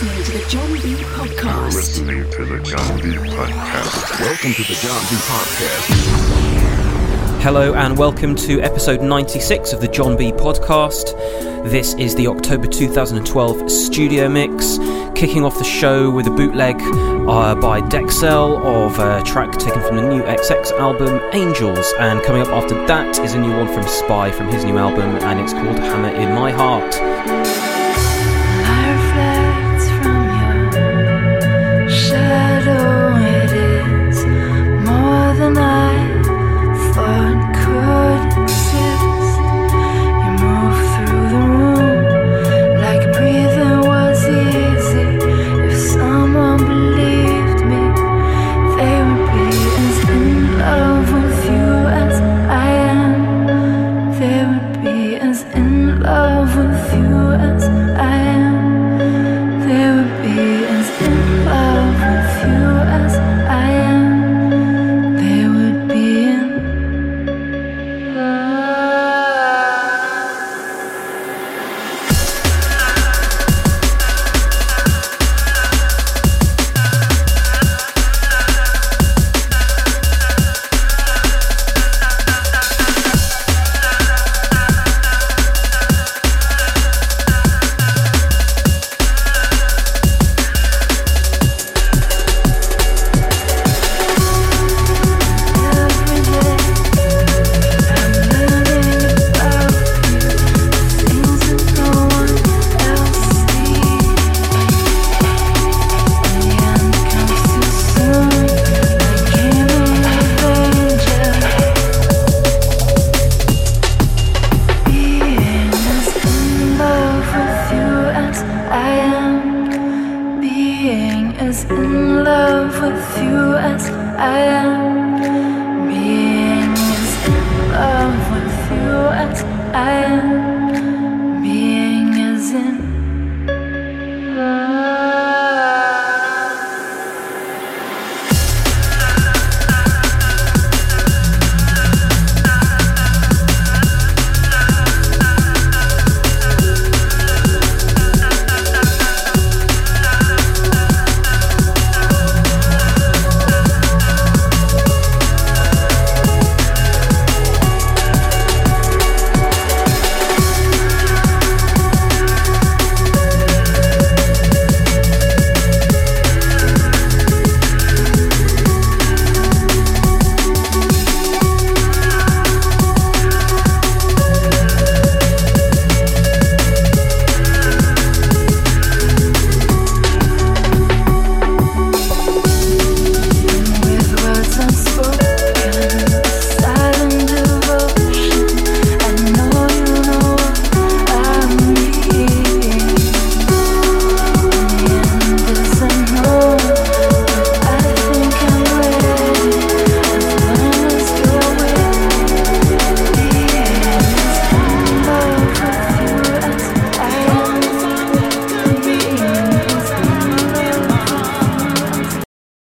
listening to the John B. Podcast. You're listening to the John B. Podcast. Welcome to the John B. Podcast. Hello and welcome to episode 96 of the John B. Podcast. This is the October 2012 studio mix, kicking off the show with a bootleg by Dexcel of a track taken from the new XX album Angels, and coming up after that is a new one from Spy from his new album, and it's called Hammer in My Heart. I am